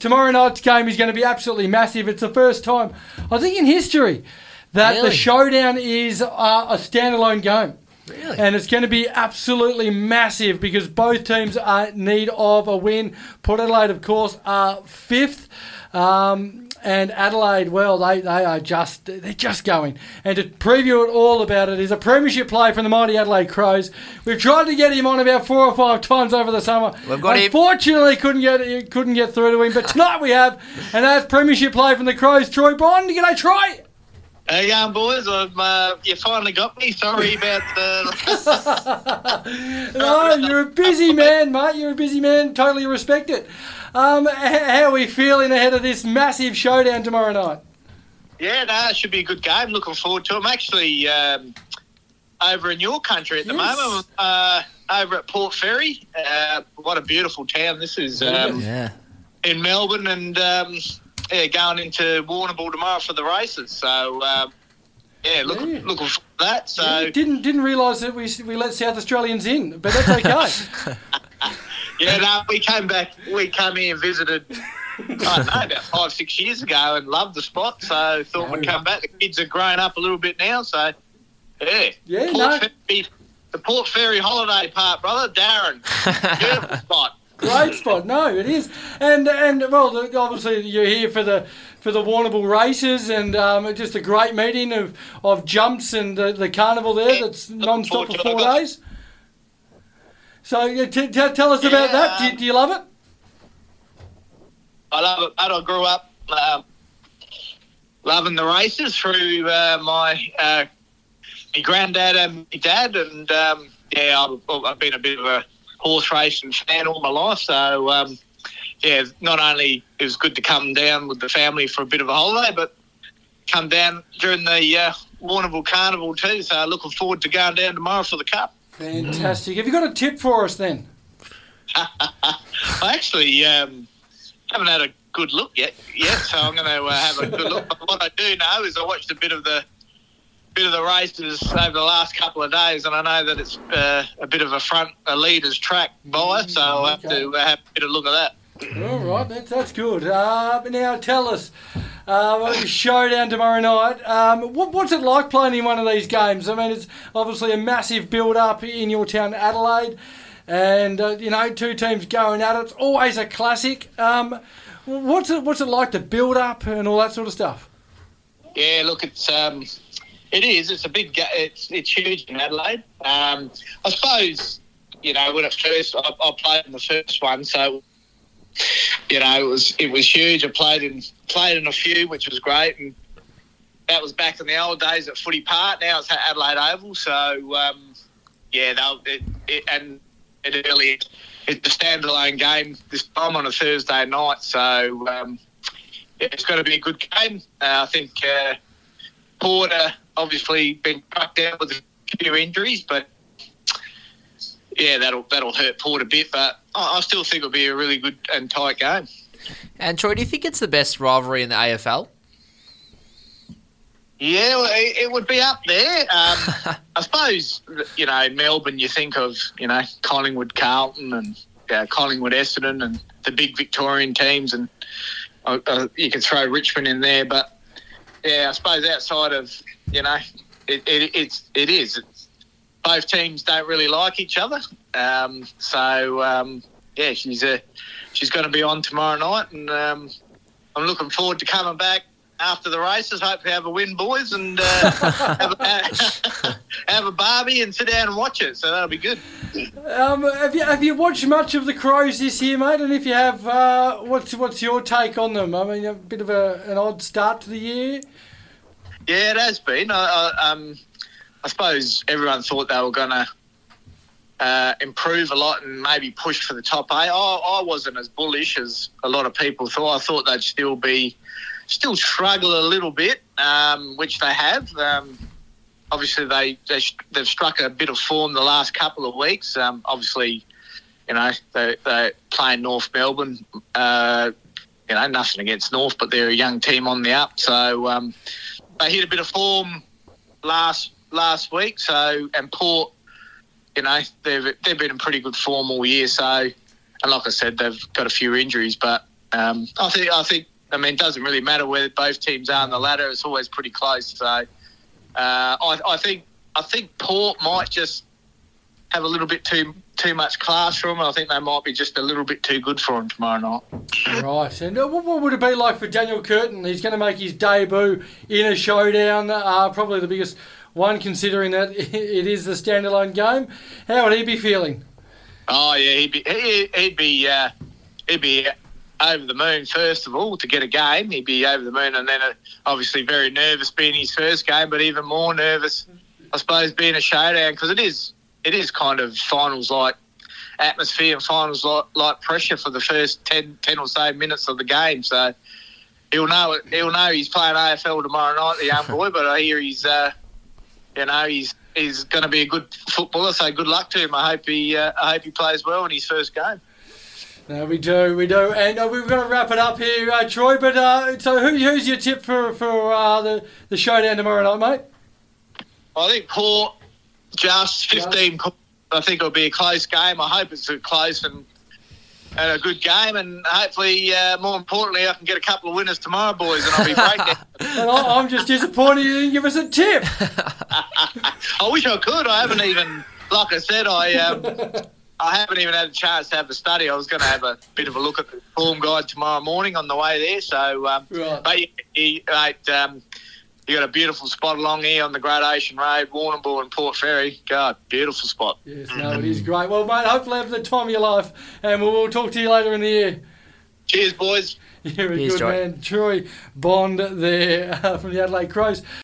tomorrow night's game is going to be absolutely massive. It's the first time, I think, in history that the showdown is a standalone game. Really? And it's going to be absolutely massive because both teams are in need of a win. Port Adelaide, of course, are fifth. And Adelaide, well, they're just going. And to preview it all about it is a premiership play from the mighty Adelaide Crows. We've tried to get him on about 4 or 5 times over the summer. We've got Unfortunately, couldn't get through to him. But tonight we have, and that's premiership play from the Crows. Troy Bond, g'day, Troy. How you going, boys? You finally got me. Sorry about the... No, you're a busy man, mate. You're a busy man. Totally respect it. How are we feeling ahead of this massive showdown tomorrow night? Yeah, no, it should be a good game. Looking forward to it. I'm actually over in your country at the moment. Over at Port Fairy. What a beautiful town. This is in Melbourne and going into Warrnambool tomorrow for the races. So, looking forward to that. So didn't realise that we let South Australians in, but that's okay. Yeah, no, we came here and visited, I don't know, about 5-6 years ago and loved the spot, so thought we'd come back. The kids are growing up a little bit now, so, the Port Fairy holiday park, brother, Darren. Beautiful spot. Great spot. No, it is. And well, obviously you're here for the Warrnambool races and just a great meeting of jumps and the carnival there that's non-stop for 4 days. So tell us about that. Do you love it? I love it. I grew up loving the races through my granddad and my dad, and I've been a bit of a horse racing fan all my life. So not only it was good to come down with the family for a bit of a holiday, but come down during the Warrnambool Carnival too. So looking forward to going down tomorrow for the Cup. Fantastic. Have you got a tip for us then? I actually haven't had a good look yet, so I'm going to have a good look. But what I do know is I watched a bit of the races over the last couple of days, and I know that it's a bit of a leader's track by, so I'll have to have a bit of look at that. All right, that's good. But now tell us, showdown tomorrow night. What's it like playing in one of these games? I mean, it's obviously a massive build-up in your town, Adelaide, and two teams going at it. It's always a classic. What's it like to build up and all that sort of stuff? Yeah, look, it is. It's a big. It's huge in Adelaide. I suppose when at first I played in the first one, so. It was huge. I played in a few, which was great, and that was back in the old days at Footy Park. Now it's at Adelaide Oval, so it's a standalone game this time on a Thursday night. So it's going to be a good game. I think Porter obviously been struck down with a few injuries, but that'll hurt Port a bit, but I still think it'll be a really good and tight game. And Troy, do you think it's the best rivalry in the AFL? Yeah, well, it would be up there. I suppose, in Melbourne you think of, Collingwood Carlton and Collingwood Essendon and the big Victorian teams, and you could throw Richmond in there, but I suppose outside of, it is. Both teams don't really like each other, she's going to be on tomorrow night, and I'm looking forward to coming back after the races. Hope to have a win, boys, and have a barbie and sit down and watch it. So that'll be good. Have you watched much of the Crows this year, mate? And if you have, what's your take on them? I mean, a bit of an odd start to the year. Yeah, it has been. I suppose everyone thought they were going to improve a lot and maybe push for the top 8. I wasn't as bullish as a lot of people thought. I thought they'd still struggle a little bit, which they have. Obviously, they've struck a bit of form the last couple of weeks. Obviously, they're playing North Melbourne. Nothing against North, but they're a young team on the up. So they hit a bit of form last week. So, and Port, they've been in pretty good form all year. So, and like I said, they've got a few injuries, but I mean, it doesn't really matter where both teams are on the ladder. It's always pretty close. So I think Port might just have a little bit too much class for them. I think they might be just a little bit too good for them tomorrow night. Right. And what would it be like for Daniel Curtin? He's going to make his debut in a showdown, probably the biggest one, considering that it is the standalone game. How would he be feeling? Oh yeah, he'd be over the moon first of all to get a game. He'd be over the moon, and then obviously very nervous being his first game, but even more nervous, I suppose, being a showdown, because it is kind of finals like atmosphere and finals like pressure for the first 10 or so minutes of the game. So he'll know he's playing AFL tomorrow night, the young boy. But I hear he's going to be a good footballer. So good luck to him. I hope he plays well in his first game. No, we do, and we've got to wrap it up here, Troy. But so who's your tip for the showdown tomorrow night, mate? I think Port just 15 points. I think it'll be a close game. I hope it's a close and a good game, and hopefully, more importantly, I can get a couple of winners tomorrow, boys, and I'll be breaking. And I'm just disappointed you didn't give us a tip. I wish I could. I haven't even, like I said, I haven't even had a chance to have a study. I was going to have a bit of a look at the form guide tomorrow morning on the way there. So, right. But you got a beautiful spot along here on the Great Ocean Road, Warrnambool and Port Fairy. God, beautiful spot. Yes, no, it is great. Well, mate, hopefully have the time of your life, and we'll talk to you later in the year. Cheers, boys. You're a good man. Troy Bond there from the Adelaide Crows.